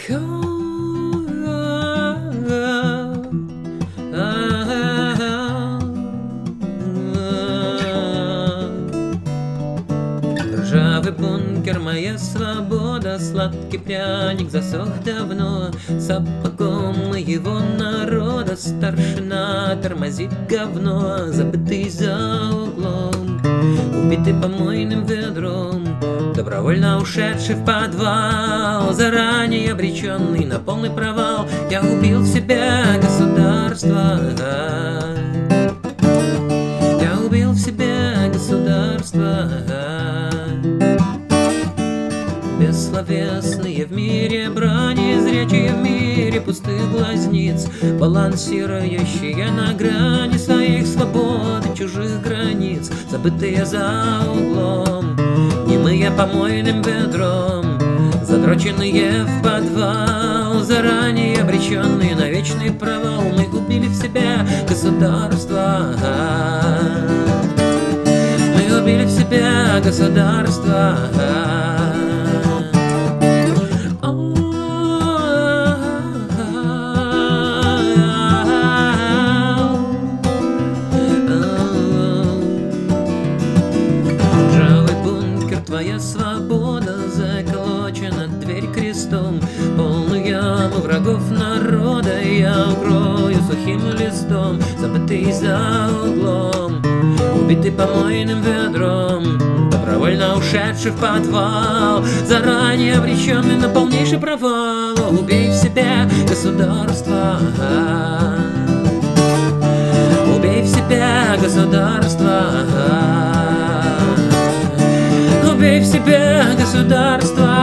Ржавый бункер, моя свобода, сладкий пряник засох давно. Сапогом моего народа старшина тормозит говно, забытый за углом, убитый помойным ведром, добровольно ушедший в подвал, заранее обреченный на полный провал. Я убил в себя государство, я убил в себя государство. Бессловесные в мире брани, зрячие в мире пустых глазниц, балансирующие на грани своих свобод и чужих границ, забытые за углом, немые помойным ведром, задроченные в подвал, заранее обреченные на вечный провал. Мы убили в себя государство, мы убили в себя государство. Твоя свобода заколочена, дверь крестом, полную яму врагов народа я укрою сухим листом, забытый за углом, убитый помойным ведром, добровольно ушедший в подвал, заранее обреченный на полнейший провал. Убей в себя государство, убей в себя государство, убей в себя государство.